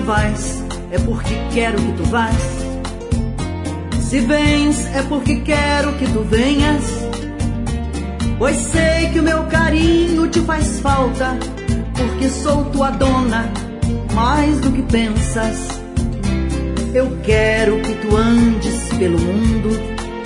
vais, é porque quero que tu vás. Se vens, é porque quero que tu venhas. Pois sei que o meu carinho te faz falta, porque sou tua dona, mais do que pensas. Eu quero que tu andes pelo mundo,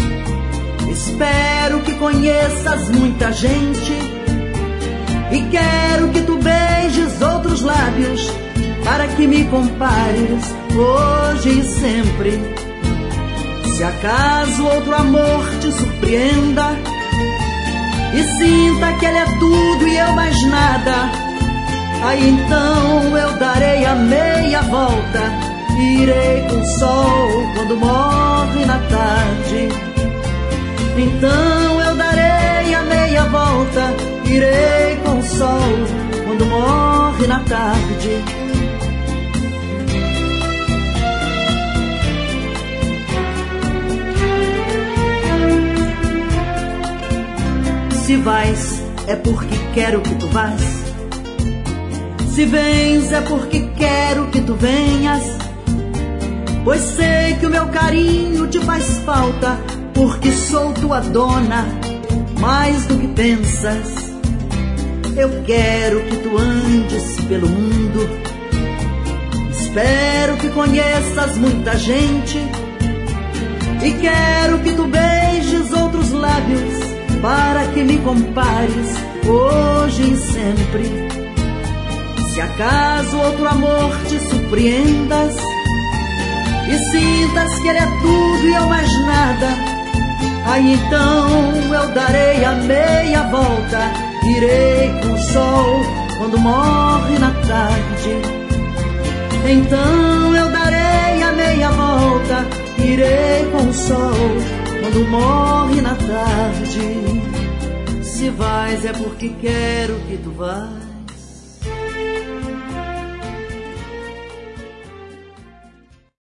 espero que conheças muita gente, e quero que tu beijes outros lábios, para que me compares hoje e sempre. Se acaso outro amor te surpreenda, e sinta que ele é tudo e eu mais nada, aí então eu darei a meia volta, e irei com o sol quando morre na tarde. Então eu darei a meia volta, irei com o sol quando morre na tarde. Se vais, é porque quero que tu vás. Se vens, é porque quero que tu venhas. Pois sei que o meu carinho te faz falta, porque sou tua dona, mais do que pensas. Eu quero que tu andes pelo mundo, espero que conheças muita gente, e quero que tu beijes outros lábios, para que me compares hoje e sempre. Se acaso outro amor te surpreendas, e sintas que ele é tudo e eu mais nada, aí então eu darei a meia volta, irei com o sol quando morre na tarde. Então eu darei a meia volta, irei com o sol quando morre na tarde. Se vais, é porque quero que tu vás.